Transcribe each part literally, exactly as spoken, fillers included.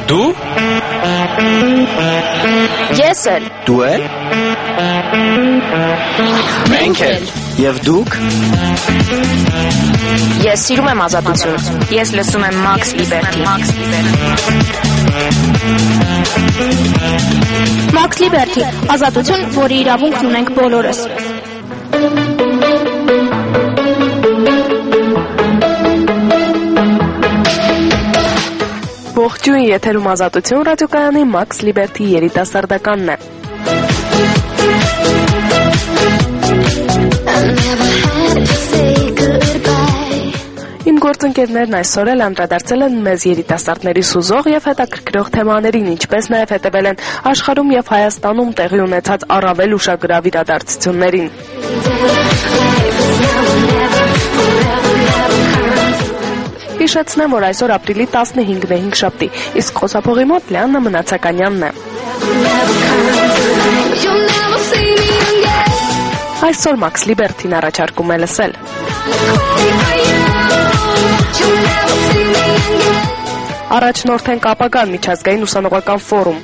Դու? Ես էլ։ Դու էլ։ Մենք էլ։ Եվ դուք։ Ես սիրում եմ ազատություն։ Ես լսում եմ Max Liberty։ Max Liberty, ազատություն, որի իրավունքն ունենք բոլորս։ Ողջույն, եթերում ազատություն ռադիոկայանի Max Liberty երիտասարդականն է։ Իմ գործընկերներն այսօր էլ անդրադարձել են մեզ երիտասարդների սուզող եւ հետաքրքրող թեմաներին, ինչպես նաեւ հետևել են աշխարհում եւ Հայաստանում տեղի ունեցած առավել ուշագրավ իրադարձություններին։ Հիշեցնեմ, որ այսօր ապրիլի տասնհինգն է, հինգշաբթի, իսկ խոսափողի մոտ Լիաննա Մնացականյանն է։ Այսօր Max Liberty-ն առաջարկում է լսել Առաջնորդենք ապագան միջազգային ուսանողական ֆորում։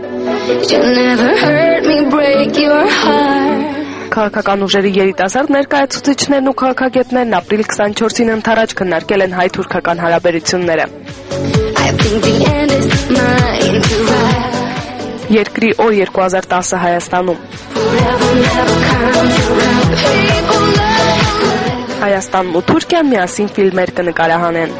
Քաղաքական ուժերի երիտասարդ ներկայացուցիչներն ու քաղաքագետներն ապրիլ քսանչորսին ընդառաջ քննարկել են հայ-թուրքական հարաբերությունները։ Երկրի օր երկու հազար տասը Հայաստանում։ Հայաստանն ու Թուրքիան միասին ֆիլմեր կնկարահանեն։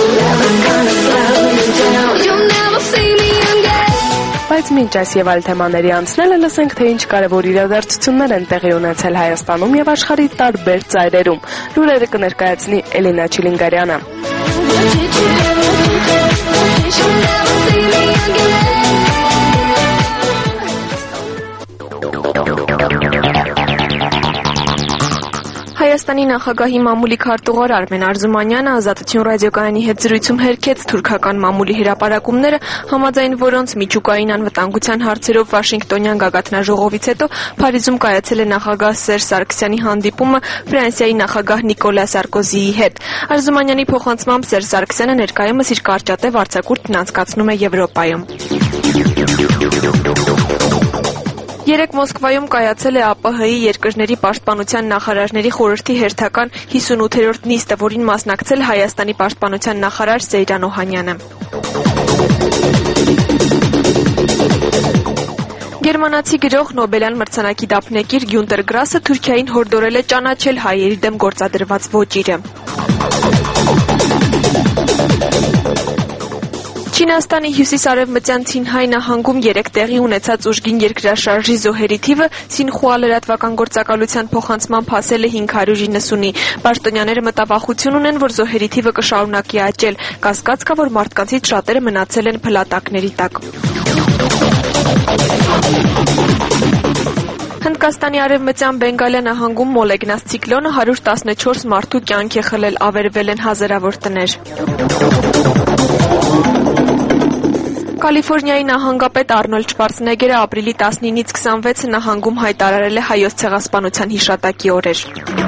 Բայց մինչ այս եւ այլ թեմաների անցնելը լսենք, թե ինչ կարևոր իրադարձություններ են տեղի ունեցել Հայաստանում եւ աշխարհի տարբեր ծայրերում։ Լուրերը կներկայացնի Էլինա Չիլինգարյանը։ Հայաստանի նախագահի մամուլի քարտուղար Արմեն Արզումանյանը Ազատություն ռադիոկայանի հետ զրույցում հերքեց թուրքական մամուլի հրապարակումները, համաձայն որոնց միջուկային անվտանգության հարցերով Վաշինգտոնյան գագաթնաժողովից հետո Փարիզում կայացել է նախագահ Սերժ Սարգսյանի հանդիպումը Ֆրանսիայի նախագահ Նիկոլա Սարկոզիի հետ։ Արզումանյանի փոխանցմամբ Սերժ Սարգսյանը ներկայումս իր կարճատև արձակուրդն անցկացնում է Եվրոպայում։ Երեկ Մոսկվայում կայացել է ԱՊՀ-ի երկրների պաշտպանության նախարարների խորհրդի հերթական հիսունութերորդ նիստը, որին մասնակցել Հայաստանի պաշտպանության նախարար Սեյրան Օհանյանը։ Գերմանացի գրող Նոբելյան մրցանակի դափնեկիր Գյունտեր Գրասը Թուրքիային հորդորել է ճանաչել հայերի դեմ գործադրված ոճիրը։ Չինաստանի հյուսիս-արևմտյան Ցինհայ նահանգում երեք տեղի ունեցած ուժգին երկրաշարժի զոհերի թիվը Սինխուա լրատվական գործակալության փոխանցմամբ հասել է հինգ հարյուր իննսունի։ Պաշտոնյաները մտավախություն ունեն, որ զոհերի թիվը կշարունակի աճել։ Կասկած կա, որ մարդկանցից շատերը մնացել են փլատակների տակ։ Հնդկաստանի արևմտյան Բենգալիա նահանգում մոլեգնած ցիկլոնը հարյուր տասնչորս մարդու կյանք է խլել, ավերվել են հազարավոր տներ։ Կալիֆոռնիայի նահանգապետ Արնոլդ Շվարցենեգերը ապրիլի տասնինից քսանվեցը նահանգում հայտարարել է հայոց ցեղասպանության հիշատակի օրեր։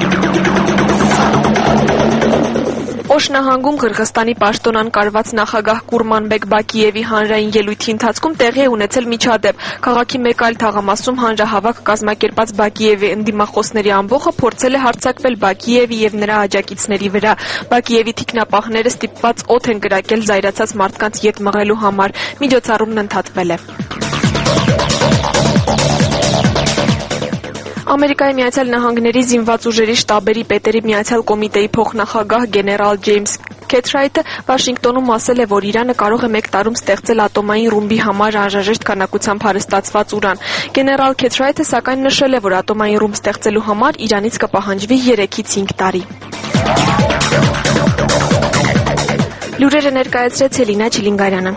Օշ նահանգում Қырғызստանի պաշտոնան կարված նախագահ Կուրմանբեկ Բակիևի հանրային ելույթի ընթացքում տեղի է ունեցել միջադեպ։ Քաղաքի մեկ այլ թաղամասում հանրահավաք կազմակերպած Բակիևի ընդդիմախոսների ամբողջը փորձել է հարձակվել Բակիևի եւ նրա աջակիցների վրա։ Բակիևի թիկնապահները ստիպված օդ են կրակել զայրացած մարդկանց ետ մղելու համար։ Միջոցառումն ընդհատվել է։ Ամերիկայի Միացյալ Նահանգների զինված ուժերի շտաբերի պետերի միացյալ կոմիտեի փոխնախագահ գեներալ Ջեյմս Քեթրայթը Վաշինգտոնում ասել է, որ Իրանը կարող է մեկ տարում ստեղծել ատոմային ռումբի համար անհրաժեշտ քանակությամբ հարստացված ուրան։ Գեներալ Քեթրայթը սակայն նշել է, որ ատոմային ռումբ ստեղծելու համար Իրանից կպահանջվի երեքից հինգ տարի։ Լուրերը ներկայացրեց Էլինա Չիլինգարյանը։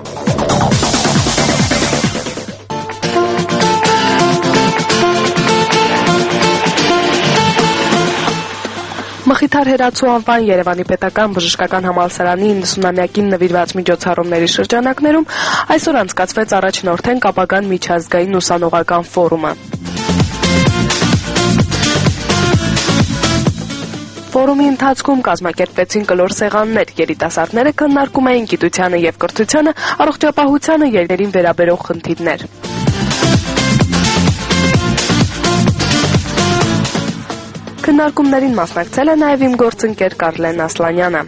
Մխիթար հերացու անվան Երևանի պետական բժշկական համալսարանի իննսունամյակին նվիրված միջոցառումների շրջանակներում այսօր անցկացվեց առաջնորդենք ապագան միջազգային ուսանողական ֆորումը։ Ֆորումի ընթացքում կազմակերպվեցին կլոր սեղաններ, երիտասարդները քննարկում էին գիտությանը և կրթությանը, առողջապահությանը, երկրներին վերաբերող խնդիրներ։ Քննարկումներին մասնակցել է նաև իմ գործընկեր Կարլեն Ասլանյանը։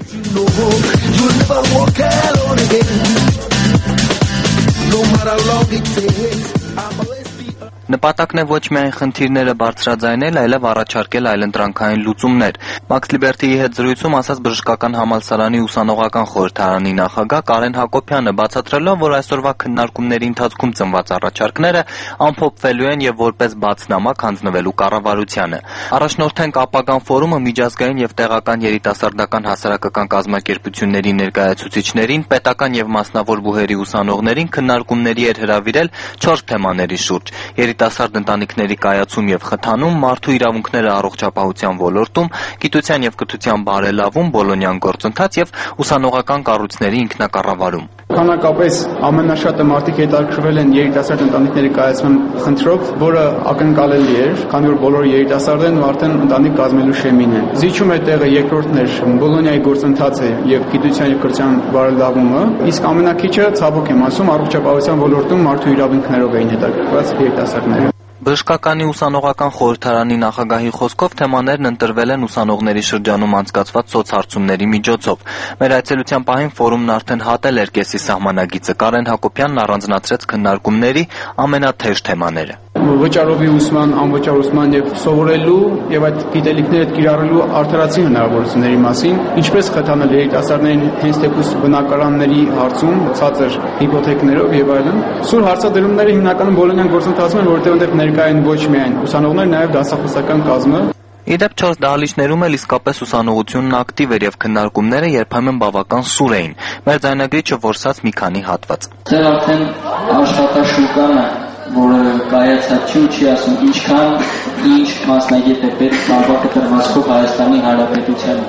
Նպատակն է ոչ միայն խնդիրները բարձրաձայնել, այլև առաջարկել այլընտրանքային լուծումներ։ Մաքս Լիբերթիի հետ զրույցում ասաց Բժշկական համալսարանի ուսանողական խորհրդարանի նախագահ Կարեն Հակոբյանը, բացատրելով, որ այսօրվա քննարկումների ընթացքում ծնված առաջարկները ամփոփվելու են եւ որպես բաց նամակ հանձնվելու կառավարությանը։ Առաջնորդենք ապագան ֆորումը միջազգային եւ տեղական երիտասարդական հասարակական կազմակերպությունների ներկայացուցիչներին, պետական եւ մասնավոր բուհերի ուսանողներին քննարկումների էր հրավիրել չորս թեմաների շուրջ։ Երիտասարդ ընտանիքների կայացում եւ խթանում, մարդու իրավունքները առողջապահության ոլորտում, գիտության եւ կրթության բարելավում, բոլոնյան գործընթաց եւ ուսանողական կառույցների ինքնակառավարում։ Քանակապես ամենաշատը մարդիկ հետաքրքրվել են երիտասարդ ընտանիքների կայացման խնդրով, որը ակնկալելի էր, քանի որ բոլոր երիտասարդներն արդեն ընտանիք կազմելու շեմին են։ Զիջում է տեղը երկրորդն էր Բոլոնիայի գործընթացը եւ գիտության եւ կրթության բարելավումը, իսկ ամենակիչը ցավոք եմ ասում առողջապահության ոլորտում մարդու իրավունքներով էին հետաքրքրված երիտասարդները։ Բժշկականի ուսանողական խորհրդարանի նախագահի խոսքով թեմաներն ընտրվել են ուսանողների շրջանում անցկացված սոցհարցումների միջոցով։ Մեր այցելության պահին ֆորումն արդեն հատել էր կեսի սահմանագիծը։ Կարեն Հակոբյանն առանձնացրեց քննարկումների ամենաթեժ թեմաները։ Վճարովի ուսման, անվճար ուսման եւ սովորելու եւ այդ գիտելիքները կիրառելու արդարացի հնարավորությունների մասին, ինչպես խթանել երիտասարդներին հենց թեկուզ բնակարանների հարցում, ցածր հիպոթեքներով եւ այլն։ Սուր հարցադրումները հիմնականում բոլոնյան գործընթացում են, որտեղ այնտեղ ներկա են ոչ միայն ուսանողներ, նաեւ դասախոսական կազմը։ Իդեպ չորս դահլիճներում էլ իսկապես ուսանողությունն ակտիվ էր եւ քննարկումները երբեմն բավական սուր էին։ Մեր ձայնագրիչը որսաց մի քանի հատված։ Դեռ արդեն աշխատաշուկան որը կայացած չի ու չի ասում ինչքան ինչ մասնագետ է պետք բավական տրվածքով Հայաստանի Հանրապետությանը։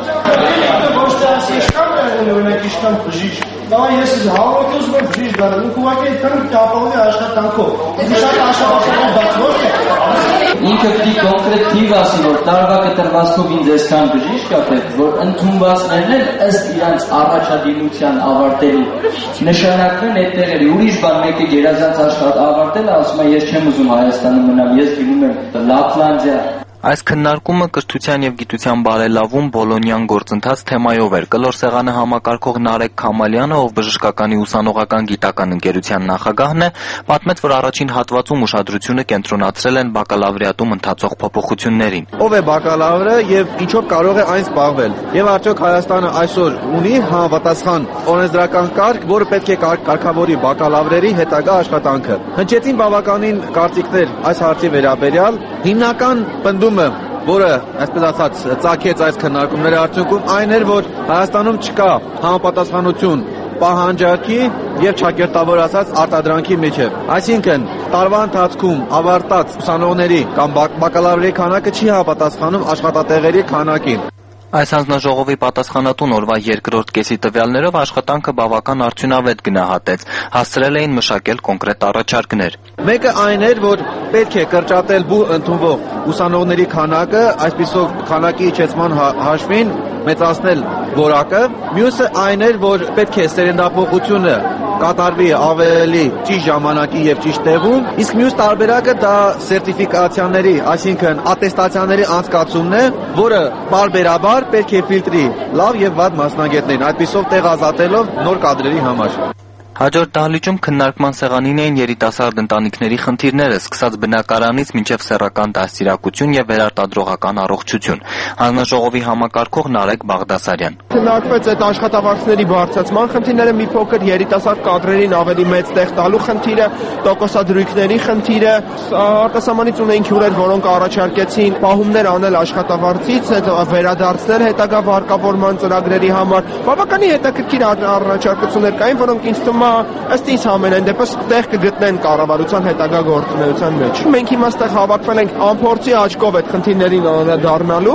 Ոչ թե ասի ինչքան է օրինակ ինչքան բժիշկ, դա ես հավաքել եմ բժիշկ դառնալ, ու ուղղակի այդքան կապահովի աշխատանքով։ Շատ աշխատանքով դա ոչ է։ Ինքը պիտի կոնկրետ թիվ ասի, որ տարվա կտրվածքով ինձ այսքան բժիշկ է պետք, որ ընդունվածներն էլ ըստ իրանց առաջադիմության ավարտելու նշանակվեն այդ տեղերի։ Ուրիշ բան մեկը գերազանց աշխատանք ավարտել է, ասում է ես չեմ ուզում Հայաստանում մնալ, ես գնում եմ Լապլանդիա։ Այս քննարկումը կրթության եւ գիտության բարելավում բոլոնյան գործընթաց թեմայով էր։ Կլոր սեղանը համակարգող Նարեկ Քամալյանը, ով բժշկականի ուսանողական գիտական ընկերության նախագահն է, պատմեց, որ առաջին հատվածում ուշադրությունը կենտրոնացրել են բակալավրիատում ընթացող փոփոխություններին։ Ով է բակալավրը եւ ինչով կարող է այն զբաղվել։ Եվ արդյոք Հայաստանը այսօր ունի համապատասխան օրենսդրական կարգ, որը պետք է կարգավորի բակալավրերի հետագա աշխատանքը։ Հնչեցին բավականին կարծիքներ այս հարցի վերաբերյալ։ Հիմնական պնդումը, որը, այսպես ասած, ծագեց այս քննարկումների արդյունքում, այն էր, որ Հայաստանում չկա համապատասխանություն պահանջարկի եւ ճակերտավոր ասած արտադրանքի միջև։ Այսինքն, տարվա ընթացքում ավարտած ուսանողների կամ բակալավրի քանակը չի համապատասխանում աշխատատեղերի քանակին։ Այս հանձնաժողովի պատասխանատուն օրվա երկրորդ կեսի տվյալներով աշխատանքը բավական արդյունավետ գնահատեց, հասցրել էին մշակել կոնկրետ առաջարկներ։ Մեկը այն էր, որ պետք է կրճատել բու ընդունվող ուսանողների քանակը, այսպիսով քանակի իջեցման հաշվին մեծացնել որակը։ Մյուսը այն էր, որ պետք է սերնդափոխությունը կատարվի ավելի ճիշտ ժամանակի եւ ճիշտ տեղում, իսկ մյուս տարբերակը դա սերտիֆիկացիաների, այսինքն ատեստացիաների անցկացումն է, որը բարբերաբար պետք է ֆիլտրի լավ եւ վատ մասնագետներին, այդպիսով տեղ ազատելով նոր կադրերի համար։ Հաջորդ դահլիճում քննարկման սեղանին էին երիտասարդ ընտանիքների խնդիրները, սկսած բնակարանից մինչև սեռական դաստիարակություն եւ վերարտադրողական առողջություն։ Հանձնաժողովի համակարգող Նարեկ Բաղդասարյան։ Քննարկվեց այդ աշխատավարձների բարձրացման խնդիրները, մի փոքր երիտասարդ կադրերին ավելի մեծ տեղ տալու խնդիրը, տոկոսադրույքների խնդիրը, արտասահմանից ունեին հյուրեր, որոնք առաջարկեցին պահումներ անել աշխատավարձից, հետո վերադարձնել հետագա վարկավորման ծրագրերի համար։ Բավականին հետաքրքիր առաջարկություններ կային, որոնք ինձ թվում ըստ ինձ ամենայն դեպս տեղ կգտնեն կառավարության հետագա գործունեության մեջ։ Մենք հիմա այստեղ հավաքվել ենք անփորձի աչքով այդ խնդիրներին անդրադառնալու,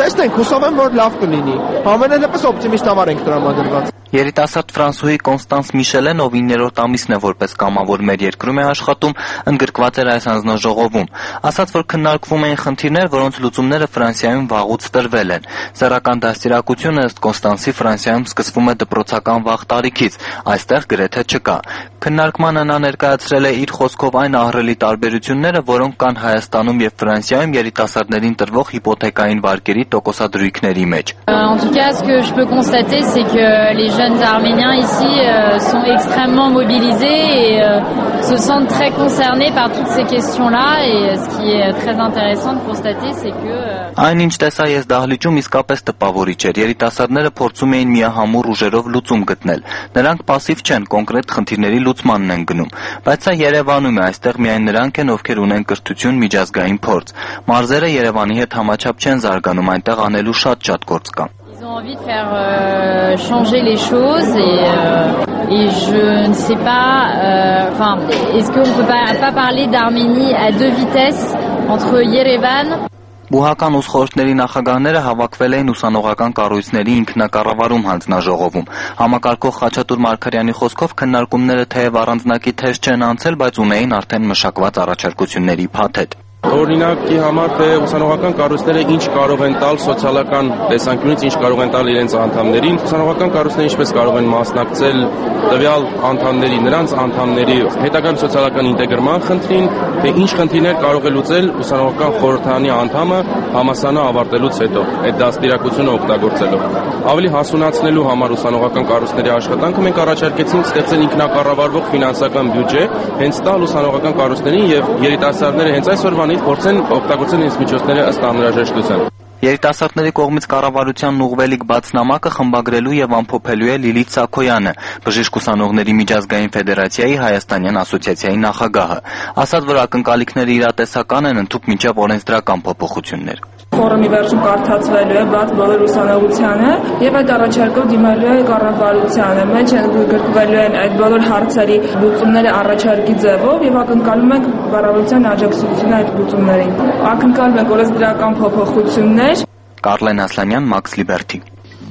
Տեսնենք, հուսով եմ, որ լավ կլինի։ Ամենալեւս օպտիմիստաբար ենք տրամադրված։ Երիտասարդ Ֆրանսուհի Կոնստանս Միշելեն, ով իններորդ ամիսն է որպես կամավոր մեր երկրում է աշխատում, ընդգրկված էր այս հանձնաժողովում։ Ասաց, որ քննարկվում էին խնդիրներ, որոնց լուծումները Ֆրանսիայում վաղուց տրվել են։ Սեռական դաստիարակությունը ըստ Կոնստանսի Ֆրանսիայում սկսվում է դպրոցական վաղ տարիքից, այստեղ գրեթե չկա։ Քննարկմանը նա ներկայացրել է իր խոսքով այն ահռելի տարբերությունները, որոնք կան Հայաստանում եւ Ֆրանսիայում երիտասարդներին տրվող հիպոթեկային վարկերի տոկոսադրույքների մեջ։ En tout cas, ce que je peux constater, c'est que les jeunes arméniens ici euh, sont extrêmement mobilisés et euh, se sentent très concernés par toutes ces questions-là. Et ce qui est très intéressant de constater, c'est que Այն ինչ տեսա ես դահլիճում իսկապես տպավորիչ էր։ Երիտասարդները փորձում էին միահամուռ ուժերով լուծում գտնել։ Նրանք пассив չեն, կոնկրետ խնդիրների լուծմանն են գնում, բայց սա Երևանում է, այստեղ միայն նրանք են, ովքեր ունեն կրթություն, միջազգային փորձ։ Մարզերը Երևանի հետ համաչափ չեն զարգանում, այնտեղ անելու շատ-շատ գործ կա։ Ils ont envie de faire euh, changer les choses et, euh, et je ne sais pas, enfin, euh, est-ce qu'on ne peut pas, pas parler d'Arménie à deux vitesses entre Yerevan Բուհական ուսխորհուրդների նախագահները հավաքվել էին ուսանողական կառույցների ինքնակառավարում հանձնաժողովում։ Համակարգող Խաչատուր Մարգարյանի խոսքով քննարկումները թեև առանձնակի թեժ չեն անցել, բայց ունեին արդեն մշակված առաջարկությունների փաթեթ։ Օրինակի համար թե ուսանողական կառույցները ինչ կարող են տալ սոցիալական տեսանկյունից, ինչ կարող են տալ իրենց անդամներին, ուսանողական կառույցները ինչպես կարող են մասնակցել տվյալ անդամների, նրանց անդամների հետագան սոցիալական ինտեգրման խնդրին, թե ինչ խնդիրներ կարող է լուծել ուսանողական խորհրդարանի անդամը համալսարանը ավարտելուց հետո, այդ դաստիարակությունը օգտագործելով։ Ավելի հասունացնելու համար ուսանողական կառույցների աշխատանքը մենք առաջարկեցինք ստեղծել ինքնակառավարվող ֆինանսական բյուջե, հենց տալ ուսանողական կառույցներին եւ երիտասարդները հենց այսօրվանից փորձեն օգտագործել իրենց միջոցները ըստ անհրաժեշտության։ Երիտասարդների կողմից կառավարությանն ուղղվելիք բաց նամակը խմբագրելու եւ ամփոփելու է Լիլիթ Սաքոյանը, Բժիշկ ուսանողների միջազգային ֆեդերացիայի Հայաստանյան ասոցիացիայի նախագահը։ Ասաց, որ ակնկալիքները իրատեսական են, ընդհուպ մինչեւ օրենսդրական փոփոխություններ։ Ֆորումի վերջում կարդացվելու է բաց բոլոր ուսանողությանը եւ այդ առաջարկով դիմելու է կառավարությանը, մեջ են գրկվելու են այդ բոլոր հարցերի լուծումները առաջարկի ձևով եւ ակնկալում ենք կառավարության աջակցությունը այդ լուծումներին։ Ակնկալում ենք օրենսդրական փոփոխություններ։ Կարլեն Ասլանյան, Max Liberty։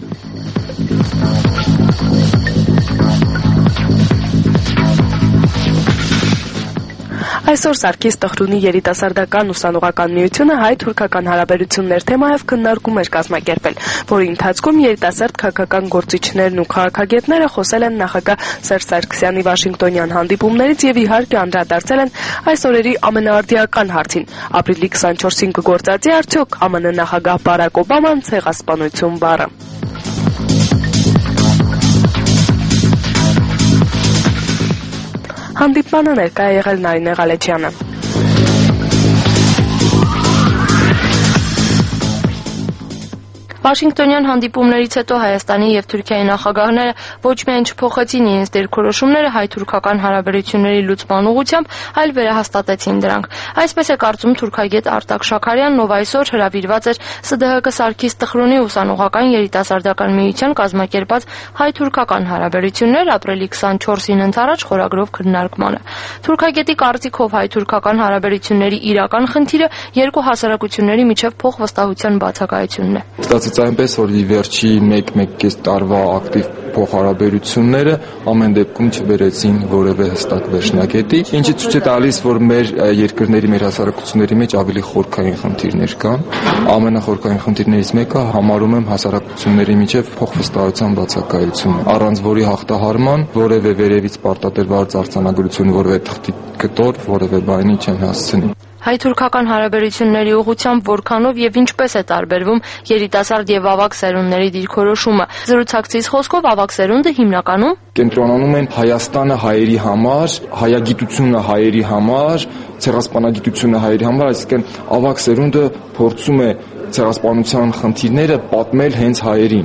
Այսօր Սարգիս Տխրունի երիտասարդական ուսանողական միությունը հայ-թուրքական հարաբերություններ թեմայով քննարկում էր կազմակերպել, որի ընթացքում երիտասարդ քաղաքական գործիչներն ու քաղաքագետները խոսել են նախագահ Սերժ Սարգսյանի Վաշինգտոնյան հանդիպումներից եւ իհարկե անդրադարձել են այս օրերի ամենաարդիական հարցին՝ ապրիլի քսանչորսին կգործածի արդյոք ԱՄՆ նախագահ Բարակ Օբաման ցեղասպանություն բառը։ Հանդիպմանը ներկա է եղել Նարինե Ղալեչյանը։ Վաշինգտոնյան հանդիպումներից հետո Հայաստանի եւ Թուրքիայի նախագահները ոչ միայն չփոխեցին իրենց դիրքորոշումները հայ-թուրքական հարաբերությունների լուծման ուղղությամբ, այլ վերահաստատեցին դրանք։ Այսպես է կարծում թուրքագետ Արտակ Շաքարյանն, ով այսօր հրավիրված էր Ս D H K Սարգիս Տխրունի ուսանողական երիտասարդական միության կազմակերպած հայ-թուրքական հարաբերություններ ապրիլի քսանչորսին ընթരാճ խորագրով քննարկմանը։ Թուրքագետի կարծիքով հայ-թուրքական հարաբերությունների իրական խնդիրը երկու հասարակությունների միջև փոխվստահության բացակայությունն է։ Ստացեց այնպես, որ ի վերջի մեկ-մեկ կես տարվա ակտիվ փոխհարաբերությունները ամեն դեպքում չբերեցին որևէ հստակ վերջնակետի, ինչը ցույց է տալիս, որ մեր երկրների, մեր հասարակությունների մեջ ավելի խորքային խնդիրներ կան։ Ամենախորքային խնդիրներից մեկը համարում եմ հասարակությունների միջև փոխվստահության բացակայությունը, առանց որի հաղթահարման որևէ վերևից պարտադրված արձանագրություն, որևէ թղթի կտոր, որևէ բանի չեն հասցնի։ Հայ-թուրքական հարաբերությունների ուղղությամբ որքանով եւ ինչպես է տարբերվում երիտասարդ եւ ավագ սերունդների դիրքորոշումը։ Զրուցակցից խոսքով ավագ սերունդը հիմնականում կենտրոնանում են Հայաստանը հայերի համար, հայագիտությունը հայերի համար, ցեղասպանագիտությունը հայերի համար, այսինքն ավագ սերունդը փորձում է ցեղասպանության խնդիրները պատմել հենց հայերին։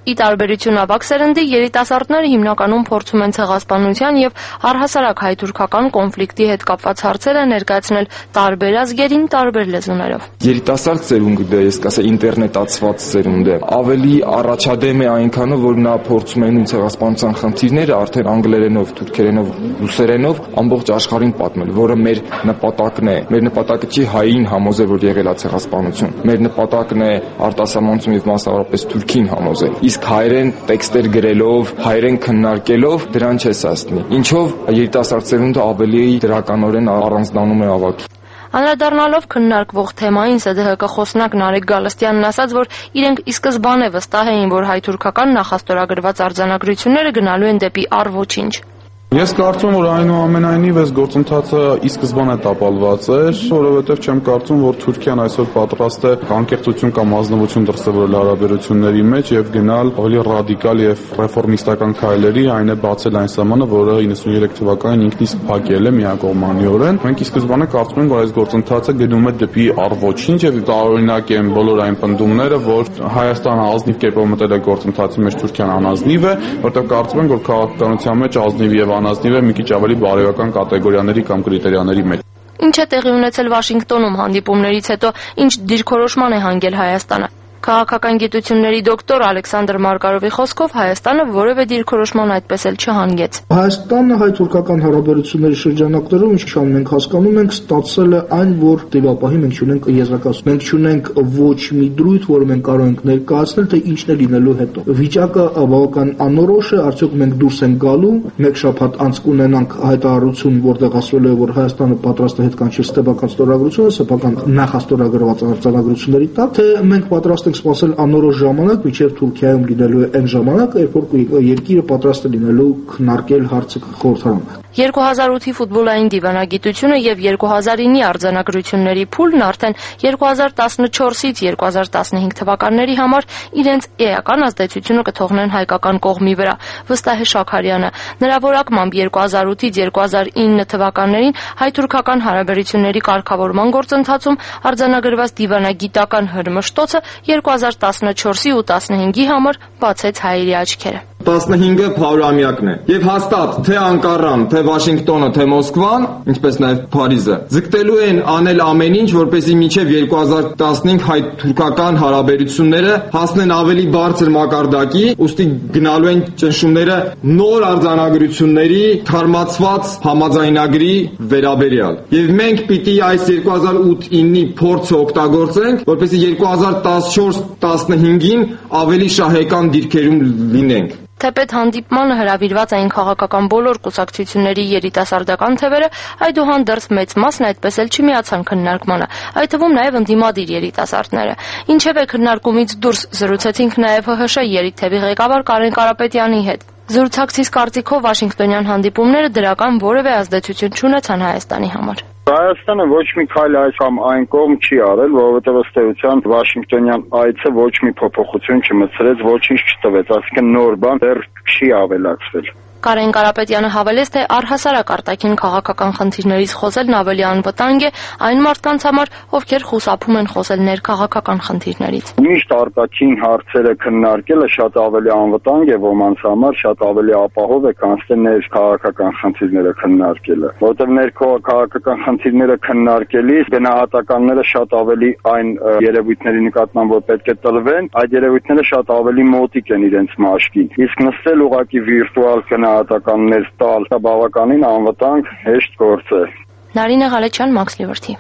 Ի տարբերություն ավագ սերնդի, երիտասարդները հիմնականում փորձում են ցեղասպանության եւ առհասարակ հայ-թուրքական կոնֆլիկտի հետ կապված հարցերը ներկայացնել տարբեր ազգերին տարբեր լեզուներով։ Երիտասարդ սերունդը, ես կասեի ինտերնետացված սերունդ է, ավելի առաջադեմ է այնքանով, որ նա փորձում է նույն ցեղասպանության խնդիրները արդեն անգլերենով, թուրքերենով, ռուսերենով ամբողջ աշխարհին պատմել, որը մեր նպատակն է։ Մեր նպատակը չի հային համոզել, որ եղել է ցեղասպանություն։ Մեր նպատակն է արտասահմանցում եւ մասնավորապես Թուրքին համոզել։ Իսկ հայերեն տեքստեր գրելով, հայերեն քննարկելով դրան չես հասնի։ Ինչով երիտասարդ սերունդը ավելի դրականորեն առանձնանում է ավագ։ Անդրադառնալով քննարկվող թեմային ՍԴՀԿ խոսնակ Նարեկ Գալստյանն ասաց, որ իրենք ի սկզբանե վստահ էին, որ հայ-թուրքական նախաստորագրված արձանագրությունները գնալու են դեպի առ-ոչինչ։ Ես կարծում որ այնուամենայնիվ այս գործընթացը ի սկզբանե տապալված էր, որովհետև չեմ կարծում, որ Թուրքիան այսօր պատրաստ է անկեղծություն կամ ազնվություն դրսևորել հարաբերությունների մեջ եւ գնալ ավելի ռադիկալ եւ ռեֆորմիստական քայլերի, այն է բացել այն սահմանը, որը իննսուններեք թվականին ինքն իսկ փակել է միակողմանիորեն։ Մենք ի սկզբանե կարծում ենք, որ այս գործընթացը գնում է դեպի առ-ոչինչ եւ տարօրինակ են բոլոր այն պնդումները, որ Հայաստանը ազնիվ կերպով մտել է գործընթացի մեջ, Թուրքիան անազնիվ է, որտեղ կարծում ենք, որ քաղաքականության մեջ ազնիվ եւ անազնիվ է մի քիչ ավելի բարոյական կատեգորիաների կամ կրիտերիաների մեջ։ Ինչ է տեղի ունեցել Վաշինգտոնում հանդիպումներից հետո, ինչ դիրքորոշման է հանգել Հայաստանը։ Քաղաքական գիտությունների դոկտոր Ալեքսանդր Մարգարովի խոսքով Հայաստանը որևէ դիրքորոշման այդպես էլ չհանգեց։ Հայաստանը հայ-թուրքական հարաբերությունների շրջանակներում, ինչքան մենք հասկանում ենք, ստացել է այն, որ տեվապահի մենք չունենք եզրակացություն։ Մենք չունենք ոչ մի դրույթ, որը մենք կարող ենք ներկայացնել, թե ինչն է լինելու հետո։ Վիճակը բավական անորոշ է, արդյոք մենք դուրս ենք գալու, մեկ շաբաթ անց կունենանք հայտարարություն, որտեղ ասվել է, որ Հայաստանը պատրաստ է հետ կանչել սեփական ստորագրությունը, սեփական նախաստորագրված արձանագրությունների տակ, թե մենք պատրաստ սպասել անորոշ ժամանակ, մինչև Թուրքիայում լինելու է այն ժամանակը, երբ որ երկիրը պատրաստ է լինելու քննարկել հարցը խորհրդարանում։ երկու հազար ութի ֆուտբոլային դիվանագիտությունը եւ երկու հազար ինի արձանագրությունների փուլն արդեն երկու հազար տասնչորսից երկու հազար տասնհինգ թվականների համար իրենց էական ազդեցությունը կթողնեն հայկական կողմի վրա, վստահ է Շաքարյանը։ Նրա որակմամբ երկու հազար ութից երկու հազար ինը թվականներին հայ-թուրքական հարաբերությունների կարգավորման գործընթացում արձանագրված դիվանագիտական հրմշտոցը երկու հազար տասնչորսի ու տասնհինգի համար բացեց հայերի աչքերը։ տասնհինգը փարամյակն է եւ հաստատ թե Անկարան, թե Վաշինգտոնը, թե Մոսկվան, ինչպես նաեւ Փարիզը, ձգտելու են անել ամեն ինչ, որպեսզի մինչեւ երկու հազար տասնհինգ հայ-թուրքական հարաբերությունները հասնեն ավելի բարձր մակարդակի, ուստի գնալու են ճնշումները նոր արձանագրությունների թարմացված համաձայնագրի վերաբերյալ։ Եվ մենք պիտի այս երկու հազար ութ ինի փորձը օգտագործենք, որպեսզի երկու հազար տասնչորս տասնհինգին ավելի շահեկան դիրքերում լինենք։ Թեպետ հանդիպմանը հրավիրված էին քաղաքական բոլոր կուսակցությունների երիտասարդական թևերը, այդուհանդերձ մեծ մասն այդպես էլ չմիացան քննարկմանը, այդ թվում նաև ընդդիմադիր երիտասարդները։ Ինչևէ քննարկումից դուրս զրուցեցինք նաև ՀՀՇ երիթթևի ղեկավար Կարեն Կարապետյանի հետ։ Զրուցակցից կարծիքով Վաշինգտոնյան հանդիպումները դրական որևէ ազդեցություն չունեցան Հայաստանի համար։ Հայաստանը ոչ մի քայլ այս կամ այն կողմ չի արել, որովհետև ըստ էության Վաշինգտոնյան այցը ոչ մի փոփոխություն չմտցրեց, ոչինչ չտվեց, այսինքն նոր բան դեռ չի ավելացվել։ Կարեն Կարապետյանը հավելեց, թե առհասարակ արտաքին քաղաքական խնդիրներից խոսելն ավելի անվտանգ է այն մարդկանց համար, ովքեր խուսափում են խոսել ներքաղաքական խնդիրներից։ Միշտ արտաքին հարցերը քննարկելը շատ ավելի անվտանգ է ոմանց համար, շատ ավելի ապահով է, քան թե ներքաղաքական խնդիրները քննարկելը, որովհետև ներքաղաքական խնդիրները քննարկելիս գնահատականները շատ ավելի այն երևույթների նկատմամբ, որ պետք է տրվեն, այդ երևույթները շատ ավելի մոտիկ են իրենց մաշկին։ Իսկ նստել ուղղակի վիրտուալ գնահատականներ տալ, դա բավականին անվտանգ հեշտ գործ է։ Նարինե Ղալեչյան, Մաքս Լիբերթի։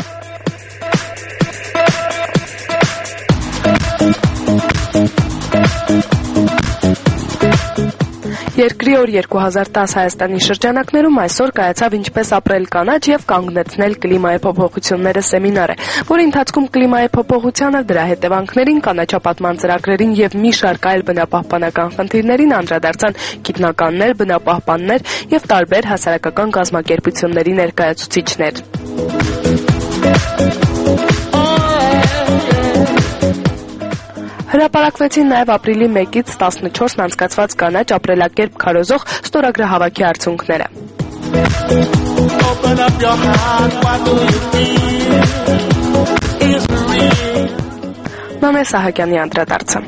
Երկրի օր երկու հազար տաս Հայաստանի շրջանակներում այսօր կայացավ «Ինչպես ապրել կանաչ եւ կանգնեցնել կլիմայի փոփոխությունները» սեմինարը, որի ընթացքում կլիմայի փոփոխությանը, դրա հետևանքներին, կանաչապատման ծրագրերին եւ մի շարք այլ բնապահպանական խնդիրներին անդրադարձան գիտնականներ, բնապահպաններ եւ տարբեր հասարակական կազմակերպությունների ներկայացուցիչներ։ Հրապարակվեցին նաև ապրիլի մեկից տասնչորսն անցկացված կանաչ ապրելակերպ քարոզող ստորագրահավաքի արդյունքները։ Նանե Սահակյանի անդրադարձը։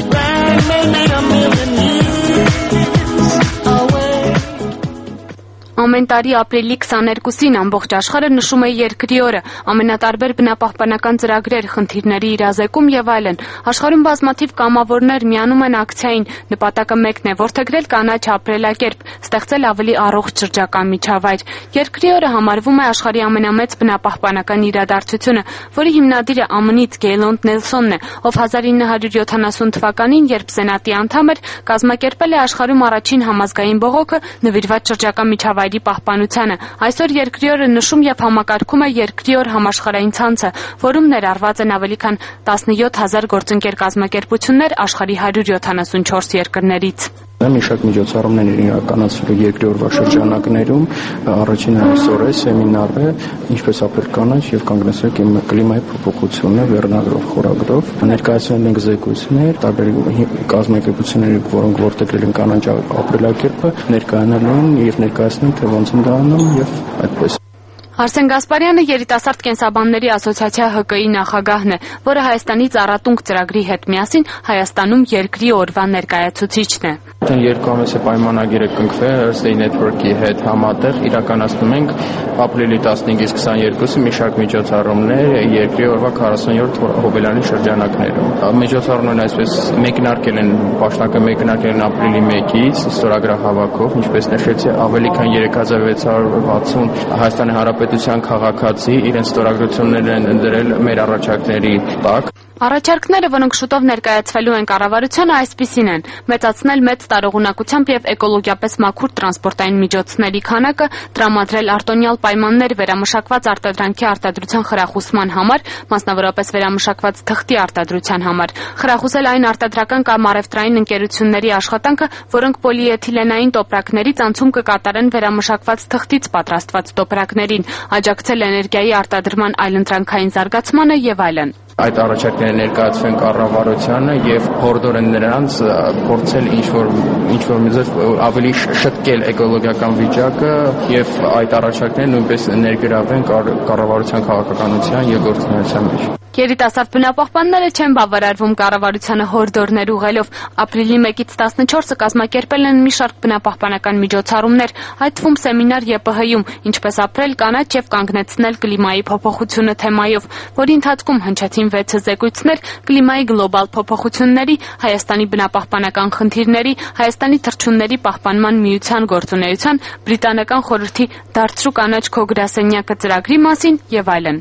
Ամեն տարի ապրիլի քսաներկուսին ամբողջ աշխարհը նշում է երկրի օրը, ամենատարբեր բնապահպանական ծրագրեր, խնդիրների իրազեկում եւ այլն։ Աշխարհում բազմաթիվ կամավորներ միանում են ակցիային, նպատակը մեկն է՝ որդեգրել կանաչ ապրելակերպ, ստեղծել ավելի առողջ շրջակա միջավայր։ Երկրի օրը համարվում է աշխարհի ամենամեծ բնապահպանական իրադարձությունը, որի հիմնադիրը ԱՄՆ -ից Գեյլոնդ Նելսոնն է, ով հազար ինը հարյուր յոթանասուն թվականին, երբ Սենատի անդամ էր, կազմակերպել է աշխարհում առաջին համազգային բողոքը նվիրված շրջակա միջավայրի պահպանությանը։ Այսօր երկրի օրը նշում եւ համակարգում է երկրի օր համաշխարհային ցանցը, որում ներառված են ավելի քան տասնյոթ հազար գործընկեր կազմակերպություններ աշխարհի հարյուր յոթանասունչորս երկրներից։ Մի շարք միջոցառումներ իրականացվելու երկրի օրվա շրջանակներում առաջինը այսօր է սեմինար է ինչպես ապրել կանաչ եւ կանգնեցնել կլիմայի փոփոխությունը վերնագրով խորագրով ներկայացնել ենք զեկույցներ տարբեր կազմակերպությունների որոնք որդեգրել են կանաչ ապրելակերպը ներկայանալու են եւ ներկայացնել թե ոնց են դա անում եւ այդպես։ Արսեն Գասպարյանը երիտասարդ կենսաբանների ասոցիացիա Հ Կ-ի նախագահն է, որը Հայաստանի ծառատունկ ծրագրի հետ միասին Հայաստանում երկրի օրվա ներկայացուցիչն է։ Երկու ամիս է պայմանագիր է կնքվել Earthday Network-ի հետ համատեղ իրականացնում ենք ապրիլի տասնհինգից քսաներկուսը մի շարք միջոցառումներ երկրի օրվա քառասունյորդ հոբելյանի շրջանակներում։ Միջոցառումներն այսպես մեկնարկել են, պաշտոնակը մեկնարկել են ապրիլի մեկից ստորագրահավաքով, ինչպես նշեցի, ավելի քան երեք հազար վեց հարյուր վաթսուն Հայաստանի Հանրապետության քաղաքացի իրենց ստորագրություններ են դրել մեր առաջարկների տակ։ Առաջարկները, որոնք շուտով ներկայացվելու են կառավարությանը, այսպիսին են՝ մեծացնել մեծ տարողունակությամբ եւ էկոլոգիապես մաքուր տրանսպորտային միջոցների քանակը, տրամադրել արտոնյալ պայմաններ վերամշակված արտադրանքի արտադրության խրախուսման համար, մասնավորապես վերամշակված թղթի արտադրության համար, խրախուսել այն արտադրական կամ առևտրային ընկերությունների աշխատանքը, որոնք պոլիէթիլենային տոպրակներից անցում կկատարեն վերամշակված թղթից պատրաստված տոպրակներին, աջակցել էներգիայի արտադրման այլընտրանքային զարգացմանը եւ այլն։ Այդ առաջարկները ներկայացվեն կառավարությանը եւ հորդորեն նրանց փորձել ինչ-որ ինչ-որ միջով ավելի շտկել էկոլոգիական վիճակը եւ այդ առաջարկները նույնպես ներգրավեն կառավարության քաղաքականության եւ գործունեության մեջ։ Երիտասարդ բնապահպանները չեն բավարարվում կառավարությանը հորդորներ ուղղելով։ Ապրիլի մեկից տասնչորսը կազմակերպել են մի շարք բնապահպանական միջոցառումներ, այդ թվում սեմինար Ե Պ Հ-ում, ինչպես ապրել կանաչ եւ կանգնեցնել կլիմայի փոփոխությունը թեմայով, որի ընթացքում հնչեցին վեցը զեկույցներ կլիմայի գլոբալ փոփոխությունների, Հայաստանի բնապահպանական խնդիրների, Հայաստանի թռչունների պահպանման միության գործունեության, Բրիտանական խորհրդի «Դարձրու կանաչ քո գրասենյակը» ծրագրի մասին եւ այլն։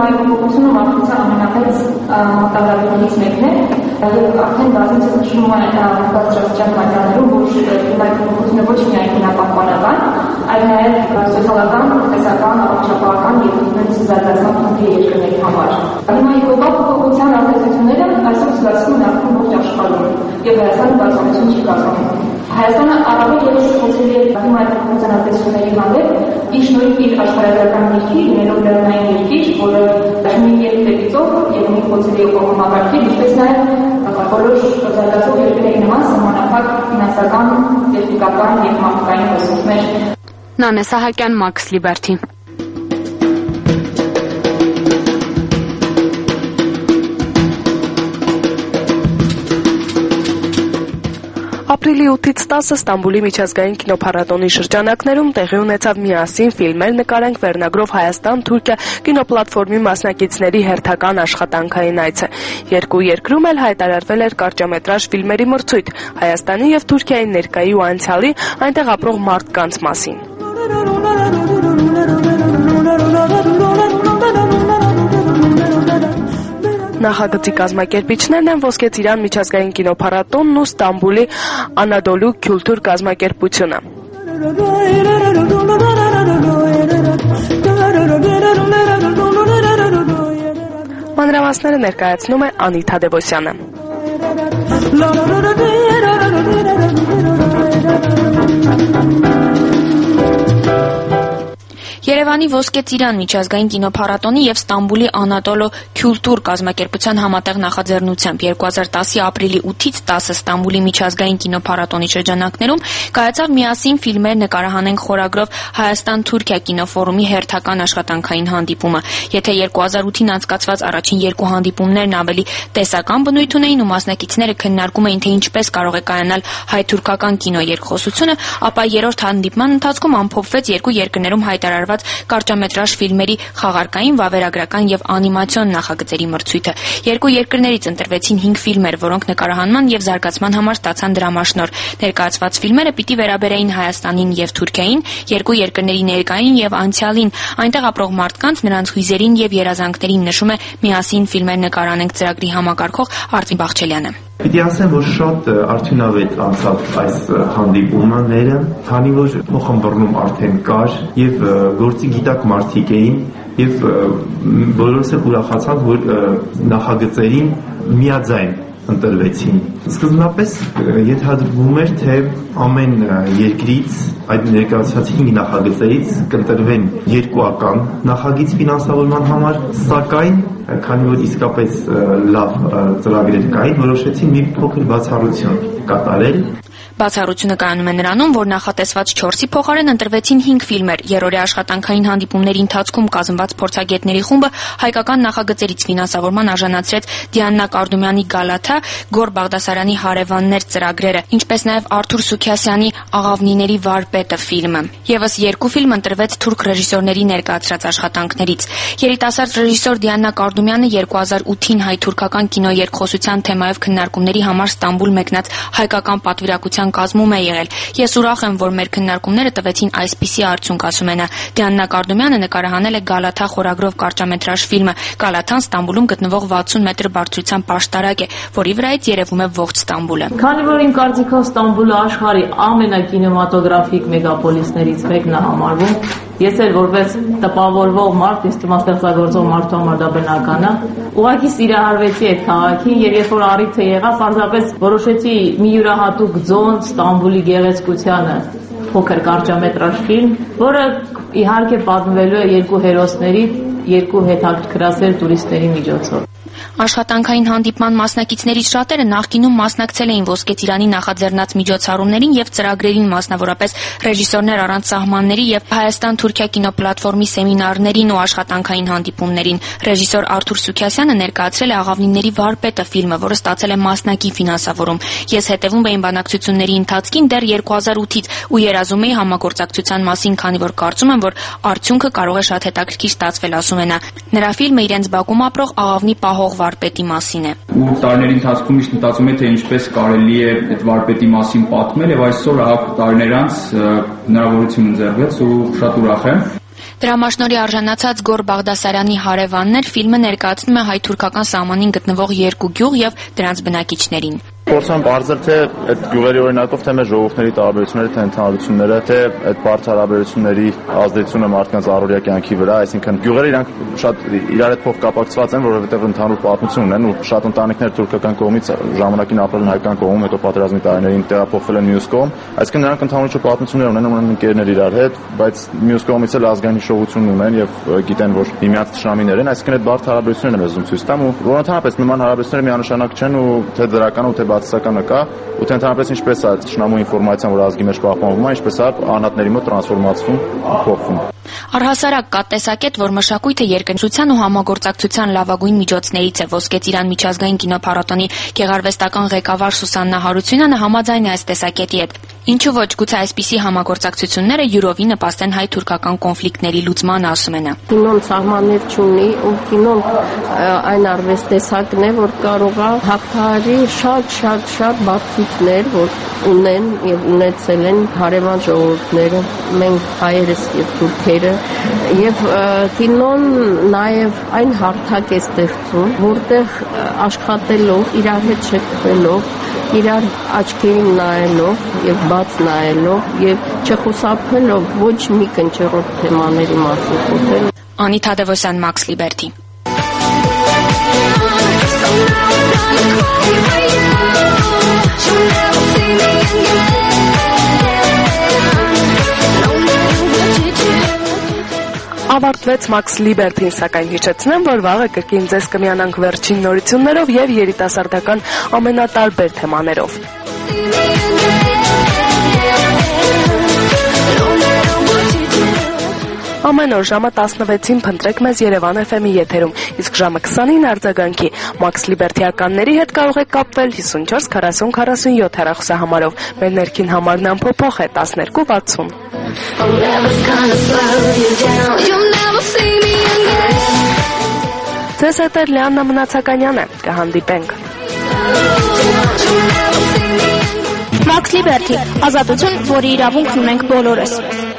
Ամենամեծ մարտավարությունից մեկն է եւ արդեն բազմիցս նշվում է բարձրացած մատյաներում, որ կլիմայի փոփոխությունը ոչ միայն բնապահպանական, այլ նաեւ սոցիալական, տնտեսական, առողջապահական եւ ինքնին զարգացման խնդիր երկրների համար։ Կլիմայի գլոբալ փոփոխության ազդեցությունները այսօր զգացվում են արդեն ողջ աշխարհում եւ Հայաստանը բազմություն չի կազմում։ Հայաստանը առավել ևս փոխել է կլիմայի փոփոխության ազդեցությունների հանդեպ, իր շնորհիվ իր աշխարհագրական ներքի լինելով լեռնային երկիր, որը մի երկրից եւ մի փոխելի կողմնակարգի, ինչպես նաեւ բոլոր զարգացող երկրների նման սահմանափակ ֆինանսական, տեխնիկական եւ մարդկային ռեսուրսներ։ Նանե Սահակյան, Մաքս Լիբերթի։ Ապրիլի ութից տասը Ստամբուլի միջազգային կինոփառատոնի շրջանակներում տեղի ունեցավ «Միասին ֆիլմեր նկարենք» վերնագրով Հայաստան-Թուրքիա կինոպլատֆորմի մասնակիցների հերթական աշխատանքային այցը։ Երկու երկրում էլ հայտարարվել էր կարճամետրաժ ֆիլմերի մրցույթ Հայաստանի եւ Թուրքիայի ներկայի ու անցյալի, այնտեղ ապրող մարդկանց մասին։ Նախագծի կազմակերպիչներն են Ոսկե Ծիրան միջազգային կինոփառատոնն ու Ստամբուլի Անադոլու Քյուլտուր կազմակերպությունը։ Մանրամասները ներկայացնում է Անիթա Դևոսյանը։ Երևանի Ոսկե ծիրան միջազգային կինոփառատոնի եւ Ստամբուլի Անատոլո Քյուլտուր կազմակերպության համատեղ նախաձեռնությամբ երկու հազար տասի ապրիլի ութից տասը Ստամբուլի միջազգային կինոփառատոնի շրջանակներում կայացավ «Միասին ֆիլմեր նկարահանենք» խորագրով Հայաստան-Թուրքիա կինոֆորումի հերթական աշխատանքային հանդիպումը։ Եթե երկու հազար ութին անցկացված առաջին երկու հանդիպումներն ավելի տեսական բնույթ ունեին ու մասնակիցները քննարկում էին, թե ինչպես կարող է կայանալ հայ-թուրքական կինո երկխոսությունը, ապա երրորդ հանդիպման ընթացքում ամփոփվեց երկու երկրներում հայտարարված կարճամետրաժ ֆիլմերի խաղարկային, վավերագրական եւ անիմացիոն նախագծերի մրցույթը։ Երկու երկրներից ընտրվեցին հինգ ֆիլմեր, որոնք նկարահանման եւ զարգացման համար ստացան դրամաշնորհ։ Ներկայացված ֆիլմերը պիտի վերաբերեին Հայաստանին եւ Թուրքիային, երկու երկրների ներկային եւ անցյալին, այնտեղ ապրող մարդկանց, նրանց հույզերին եւ երազանքներին, նշում է «Միասին ֆիլմեր նկարանենք» ծրագրի համակարգող Արտին Բաղչելյանը։ Պիտի ասեմ, որ շատ արդյունավետ անցավ այս հանդիպումները, քանի որ փոխըմբռնում արդեն կար եւ գործի գիտակ մարդիկ էին եւ բոլորս էլ ուրախացանք, որ նախագծերին միաձայն ընտրվեցին։ Սկզբնապես ենթադրվում էր, թե ամեն երկրից այդ ներկայացված հինգ նախագծերից կընտրվեն երկուական նախագիծ ֆինանսավորման համար, սակայն քանի որ իսկապես լավ ծրագրեր կային, որոշեցին մի փոքր բացառություն կատարել։ Բացառությունը կայանում է նրանում, որ նախատեսված չորսի փոխարեն ընտրվեցին հինգ ֆիլմեր։ Երրորդի աշխատանքային հանդիպումների ընթացքում կազմված փորձագետների խումբը հայկական նախագծերից ֆինանսավորման արժանացրեց Դիանա Կարդումյանի «Գալաթա», Գոր Բաղդասարյանի «Հարևաններ» ծրագրերը, ինչպես նաև Արթուր Սուքիասյանի «Աղավնիների վարպետը» ֆիլմը։ Եվս երկու ֆիլմ ընտրվեց թուրք ռեժիսորների ներկայացրած աշխատանքներից։ Երիտասարդ ռեժիսոր Դիանա Կարդումյանը երկու հազար ութին հայ-թուրքական կինո երկխոսության թեմայով քննարկումների համար Ստամբուլ մեկնած հայկական պատվիրակության կազմում է եղել։ Ես ուրախ եմ, որ մեր քննարկումները տվեցին այսպիսի արդյունք, ասում է նա։ Դիանա Կարդումյանը նկարահանել է «Գալաթա» խորագրով կարճամետրաժ ֆիլմը։ Գալաթան Ստամբուլում գտնվող վաթսուն մետր բարձրության պաշտարակ է, որի վրայից երևում է ողջ Ստամբուլը։ Քանի որ իմ կարծիքով Ստամբուլը աշխարհի ամենակինեմատոգրաֆիկ մեգապոլիսներից մեկն է համարվում, ես էլ որպես տպավորվող մարդ, ինձ թվում է ստեղծագործող մարդու համար դա բնական է։ Ուղղակի սիրահարվեցի այդ քաղաքին եւ երբ որ առիթը եղավ, պարզապես որոշեցի մի յուրահատուկ ձոն Ստամբուլի գեղեցկությանը փոքր կարճամետրաժ ֆիլմ, որը իհարկե պատմվելու է երկու հերոսների, երկու հետաքրքրասեր տուրիստների միջոցով։ Աշխատանքային հանդիպման մասնակիցներից շատերը նախկինում մասնակցել էին Ոսկե ծիրանի նախաձեռնած միջոցառումներին եւ ծրագրերին, մասնավորապես ռեժիսորներ առանց սահմանների եւ Հայաստան-Թուրքիա կինոպլատֆորմի սեմինարներին ու աշխատանքային հանդիպումներին։ Ռեժիսոր Արթուր Սուքիասյանը ներկայացրել է «Աղավնիների վարպետը» ֆիլմը, որը ստացել է մասնակի ֆինանսավորում։ Ես հետևում էի բանակցությունների ընթացքին դեռ երկու հազար ութից ու երազում էի համագործակցության մասին, քանի որ կարծում եմ, որ արդյունքը կարող է շատ հետաքրքիր ստացվել, ասում է նա։ Նրա ֆիլմը իրենց բակում ապրող աղավնի պահող վարպետի մասին է։ Ու տարիների ընթացքում միշտ մտածում եմ, թե ինչպես կարելի է այդ վարպետի մասին պատմել, եւ այսօր ահա տարիներ անց հնարավորություն ընձեռվեց ու շատ ուրախ եմ։ Դրամաշնորհի արժանացած Գոր Բաղդասարյանի «Հարևաններ» ֆիլմը ներկայացնում է հայ-թուրքական սահմանին գտնվող երկու գյուղ եւ դրանց բնակիչներին։ Փորձում եմ բարձր թե այդ գյուղերի օրինակով թե մեր ժողովուրդների տարբերությունները, թե ընդհանրությունները, թե այդ բարձր հարաբերությունների ազդեցությունը մարդկանց առօրյա կյանքի վրա, այսինքն գյուղերը իրանք շատ իրար հետ փոխկապակցված են, որովհետև ընդհանուր պատմություն ունեն ու շատ ընտանիքներ թուրքական կողմից ժամանակին ապրել են հայկական կողմում, հետո պատերազմի տարիներին տեղափոխվել են մյուս կողմ, այսինքն նրանք ընդհանուր պատմություններ ունեն, ունեն ընկերներ իրար հետ, բայց մյուս կողմից էլ ազգային հիշողություն ունեն եւ գիտեն, որ միմյանց ճշնամիներ են, այսինքն այդ բարդ հարաբերություններն են մեզ ցույց տամ ու որ ընդհանրապես նման հարաբերությունները միանշանակ չեն ու թե դրական ու թե բացասականը կա ու թե ընդհանրապես ինչպես է ճշնամու ինֆորմացիան, որ ազգի մեջ պահպանվում է, ինչպես է անհատների մոտ տրանսֆորմացվում, փոխվում։ Առհասարակ կա տեսակետ, որ մշակույթը երկնչության ու համագործակցության լավագույն միջոցներից է։ Ոսկե ծիրան միջազգային կինոփառատոնի գեղարվեստական ղեկավար Սուսաննա Հարությունյանը համաձայն է այս տեսակետի հետ։ Ինչու ոչ, գուցե այսպիսի համագործակցությունները յուրովի նպաստեն հայ-թուրքական կոնֆլիկտների լուծմանը, ասում է նա։ Կինոն սահմաններ չունի ու կինոն այն արվեստ տեսակն է, որ կարող է հաղթահարի շատ շատ շատ բացիկներ, որ ունեն եւ ունեցել են հարևան ժողովուրդները, մենք հայերս եւ թուրքերը, եւ կինոն նաեւ այն հարթակ է ստեղծում, որտեղ աշխատելով, իրար հետ շփվելով, իրար աչքերին նայելով եւ բաց նայելով եւ չխուսափելով ոչ մի կնճռոտ թեմաների մասին խոսել։ Անիթ Թադևոսյան, Max Liberty։ ավարտվեց Max Liberty-ին, սակայն հիշեցնեմ, որ վաղը կրկին ձեզ կմիանանք վերջին նորություններով եւ երիտասարդական ամենատարբեր թեմաներով։ Ամեն օր ժամը տասնվեցին փնտրեք մեզ Երևան էֆ էմի եթերում, իսկ ժամը քսանին արձագանքի Max Liberty-ականների հետ կարող եք կապվել հիսունչորս քառասուն քառասունյոթ հեռախոսահամարով։ Մեր ներքին համարն անփոփոխ է տասներկու վաթսուն։ Ձեզ հետ է Լիաննա Մնացականյան է, կհանդիպենք։ Max Liberty, ազատություն, որի իրավունքն ունենք բոլորս։